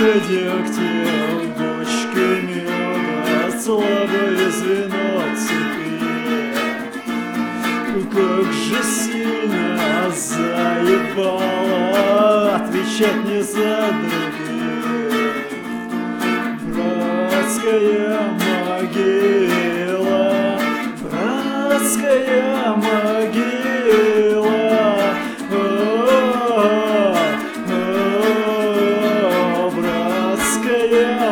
Ложка дегтя, бочка меда, слабое звено цепи. Как же сильно заебало отвечать не за других. Братская могила, братская могила. Братская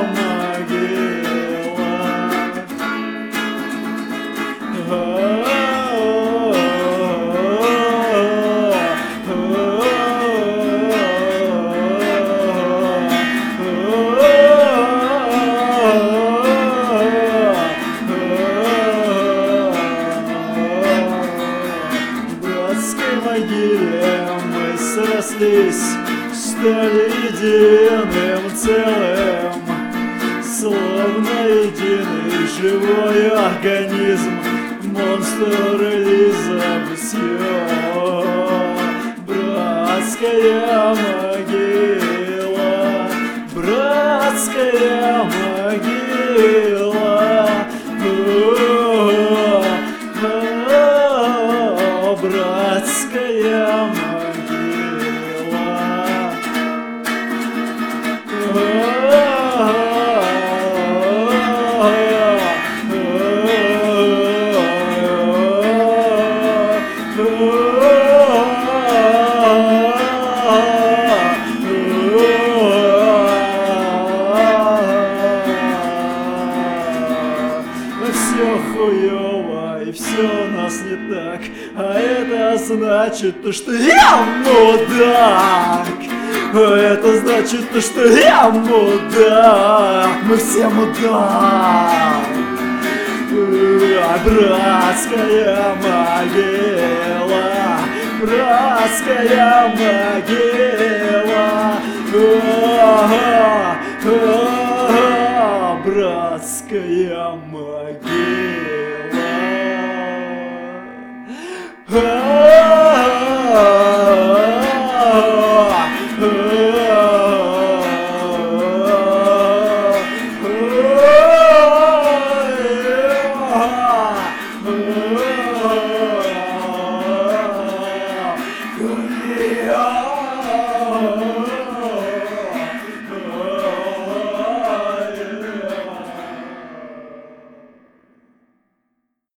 могиле мы срослись, стали единым целым, словно единый живой организм, монстр или забытье. Братская могила, братская могила. Братская могила. Все хуёво и все у нас не так, а это значит то, что я мудак. Это значит то, что я мудак. Мы все мудак. Братская могила, братская могила. Братская могила.